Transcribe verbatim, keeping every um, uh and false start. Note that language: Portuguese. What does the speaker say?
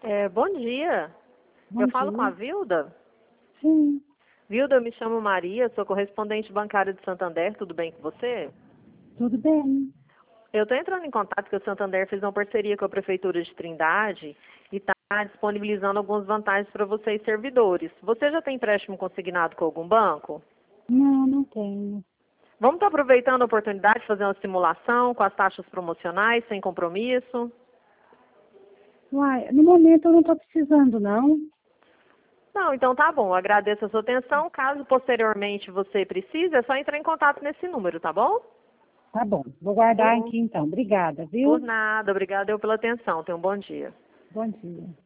É, bom dia. Bom Eu falo dia. com a Vilda. Sim, Vilda, eu me chamo Maria, sou correspondente bancária de Santander, tudo bem com você? tudo bem. Eu estou entrando em contato porque o Santander fez uma parceria com a Prefeitura de Trindade e está disponibilizando algumas vantagens para vocês servidores. Você já tem empréstimo consignado com algum banco? Não, não tenho. Vamos estar aproveitando a oportunidade de fazer uma simulação com as taxas promocionais, sem compromisso? Uai, no momento eu não estou precisando, não. Não, então tá bom. Agradeço a sua atenção. Caso posteriormente você precise, é só entrar em contato nesse número, tá bom? Tá bom, vou guardar Por, aqui então. Obrigada, por viu? nada. Obrigada eu pela atenção. Tenha um bom dia. Bom dia.